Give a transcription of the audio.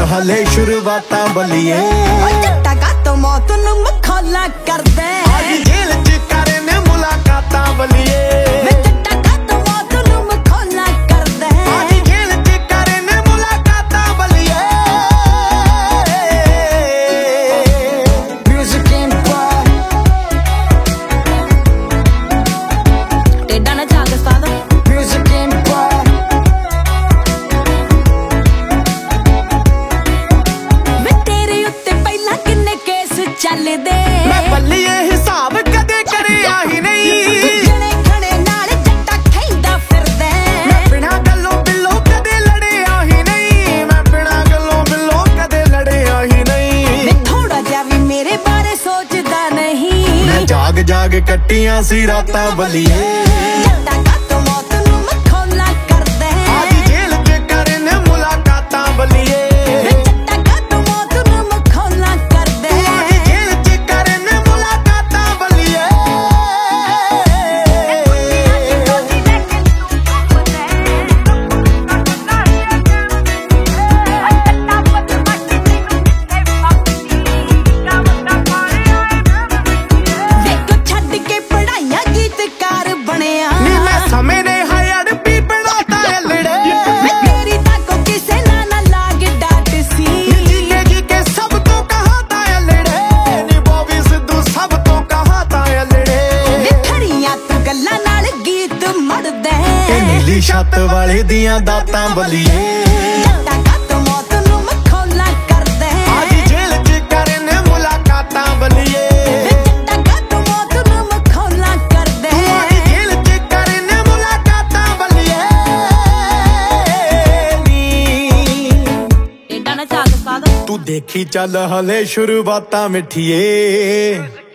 ਹਲੇ ਸ਼ੁਰੂਆਤਾਂ ਬਲੀਏ ਜੱਟਾ ਕਾਤੋਂ ਮੌਤ ਨੂੰ ਮਖੌਲਾ ਕਰਦੇ ਅੱਜ ਜੇਲ੍ਹ ਚ ਕਰਨ ਮੁਲਾਕਾਤਾਂ ਬਲੀਏ ਜੱਟਾ ਕਾਤੋਂ ਮੌਤ ਨੂੰ ਮਖੌਲਾ ਕਰਦੇ ਅੱਜ ਜੇਲ੍ਹ ਚ ਕਰਨ ਮੁਲਾਕਾਤਾਂ ਬਲੀਏ ਮਿਊਜ਼ਿਕ ਐਂਡ ਬਾਰ ਟੇਡਾ ਨਾ ਚੱਲ ਸਾਦਾ ਮਿਊਜ਼ਿਕ ਐਂਡ ਬਾਰ ਵੇ ਤੇਰੇ ਉੱਤੇ ਪਹਿਲਾਂ ਕਿੰਨੇ ਕੇਸ ਚੱਲਦੇ ਮੈਂ ਬੱਲੀਏ ਹਿਸਾਬ ਕਦੇ ਕਰਿਆ ਹੀ ਨਹੀਂ ਜਣੇ ਖਣੇ ਨਾਲ ਜੱਟਾ ਖੈਂਦਾ ਫਿਰਦਾ ਮੈਂ ਬਿਨਾਂ ਗੱਲੋਂ ਬਿੱਲੋਂ ਕਦੇ ਲੜਿਆ ਹੀ ਨਹੀਂ ਮੈਂ ਬਿਨਾਂ ਗੱਲੋਂ ਬਿੱਲੋਂ ਕਦੇ ਲੜਿਆ ਹੀ ਨਹੀਂ ਵੇ ਥੋੜਾ ਜਿਹਾ ਵੀ ਮੇਰੇ ਬਾਰੇ ਸੋਚਦਾ ਨਹੀਂ ਮੈਂ ਜਾਗ ਜਾਗ ਕੱਟੀਆਂ ਸੀ ਰਾਤਾਂ ਬਲੀਏ ਜੱਟਾ ਕਾਤੋਂ ਮੌਤ ਨੂੰ ਮਖੌਲਾ ਕਰਦਾ ਅੱਜ ਜੇਲ੍ਹ ਚ ਕਰਨ ਮੁਲਾਕਾਤਾਂ ਬਲੀਏ ਜੱਟਾ ਕਾਤੋਂ ਮੌਤ ਨੂੰ ਮਖੌਲਾ ਕਰਦਾ ਅੱਜ ਜੇਲ੍ਹ ਚ ਕਰਨ ਮੁਲਾਕਾਤਾਂ ਬਲੀਏ ਵੇਖੋ ਛੱਡ ਕੇ ਪੜਾਈਆਂ ਗੀਤਕਾਰ ਬਣਿਆ ਨੀ ਮੈਂ ਸਮੇਂ ਨੇ ਹਯੜ ਵੀ ਬਣਾਤਾ ਲੜੇ ਵੇ ਤੇਰੀ ਤਾਂ ਕੋ ਕਿਸੇ ਨਾਲ ਨਾ ਲਾਗ ਡਾਟ ਸੀ ਜੀ ਕੇ ਸਭ ਤੋਂ ਕਹਾਤਾ ਲੜੇ ਨੀ ਬੋਬੀ ਸਿੱਧੂ ਸਭ ਤੋਂ ਕਹਾਤਾ ਲੜੇ ਵੇ ਖੜੀਆਂ ਤੂੰ ਗੱਲਾਂ ਨਾਲ ਗੀਤ ਮੜਦਾ ਇਹ ਨੀਲੀ ਛੱਤ ਵਾਲੇ ਦੀਆਂ ਦਾਤਾਂ ਬਲੀਏ ਜੱਟਾ ਕਾਤੋਂ ਮੌਤ ਨੂੰ ਮਖੌਲਾ ਕਰਦਾ ਅੱਜ ਜੇਲ੍ਹ ਚ ਕਰਨ ਮੁਲਾਕਾਤਾਂ ਬਲੀਏ ਜੱਟਾ ਕਾਤੋਂ ਮੌਤ ਨੂੰ ਮਖੌਲਾ ਕਰਦਾ ਅੱਜ ਜੇਲ੍ਹ ਚ ਕਰਨ ਮੁਲਾਕਾਤਾਂ ਬਲੀਏ ਨੀ ਏਡਾ ਨਾ ਚੱਲ ਸਾਦਾ ਤੂੰ ਦੇਖੀ ਚੱਲ ਹਲੇ ਸ਼ੁਰੂਆਤਾਂ ਮਿੱਠੀਏ